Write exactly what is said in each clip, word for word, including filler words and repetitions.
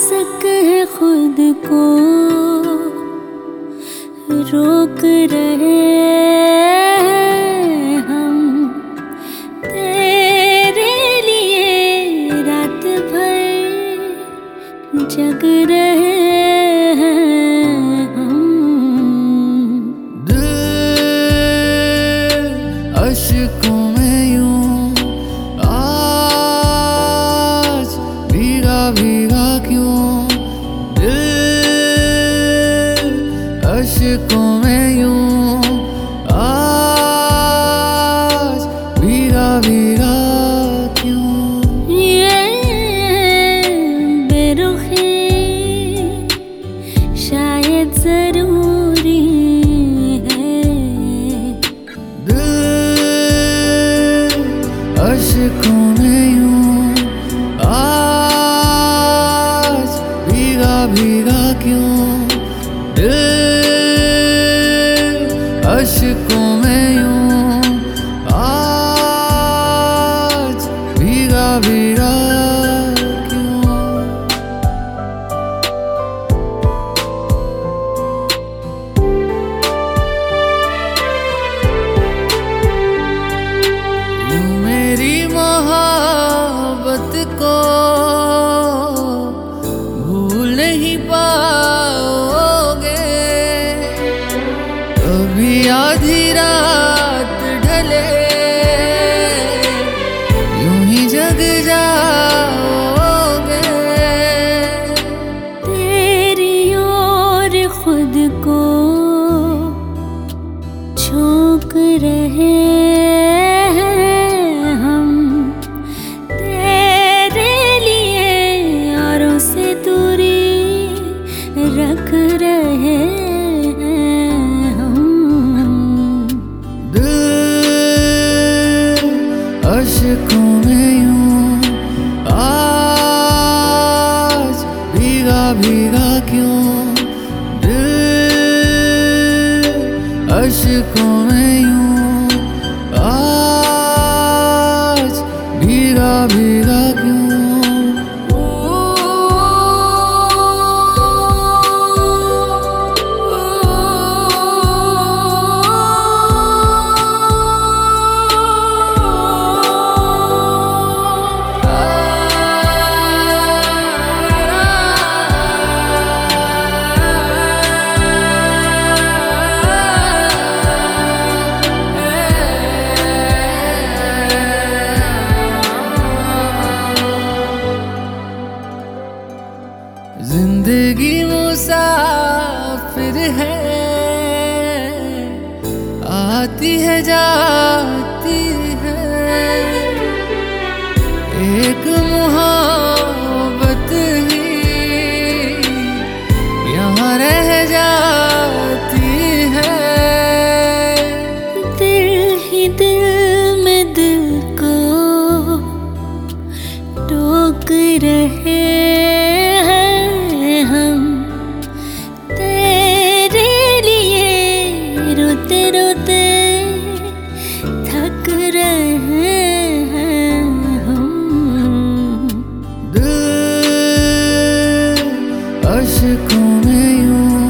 आसक है खुद को रोक रहे हैं हम, तेरे लिए रात भर जग रहे हैं हम। दिल अश्कों में यूं आज भीगा भीगा क्यों, दिल अश्कों में यूं आज भीगा भीगा क्यों। ये बेरुखी शायद जरूरी है, दिल अश्कों में यूं आज भीगा भीगा क्यों, दिल अश्कों में यूं आज भीगा भीगा क्यों। यूं मेरी मोहब्बत को भूल नहीं पाओगे, कभी आधी रात ढले यूं ही जग जाओगे। तेरी ओर खुद को झोंक रहे हैं हम, तेरे लिए औरों से दूरी रख रहे हैं हम। दिल अश्कों में यूं आज भीगा भीगा क्यों, दिल अश्कों में यूं आज भीगा भीगा क्यों। जिंदगी मुसाफिर है, आती है जाती है, एक मोहब्बत ही यहाँ रह जाती है। दिल ही दिल में दिल को टोक रहे हैं हम, तेरे लिए रोते रोते थक रहे हैं हम। दिल अश्कों में यूं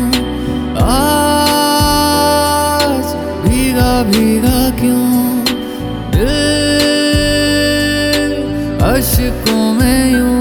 आज भीगा भीगा क्यों, दिल अश्कों में यूं